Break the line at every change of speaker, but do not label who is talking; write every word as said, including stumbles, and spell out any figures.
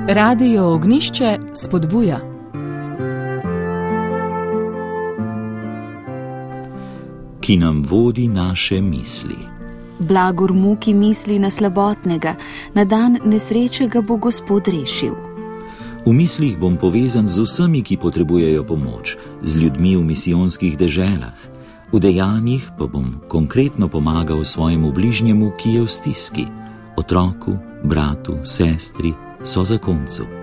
Radio Ognjišče spodbuja.
Ki nam vodi naše misli.
Blagor mu, ki misli na slabotnega, na dan nesreče ga bo Gospod rešil.
V mislih bom povezan z vsemi, ki potrebujejo pomoč, z ljudmi v misijonskih deželah. V dejanjih pa bom konkretno pomagal svojemu bližnjemu, ki je v stiski, otroku, bratu, sestri, sozakoncu.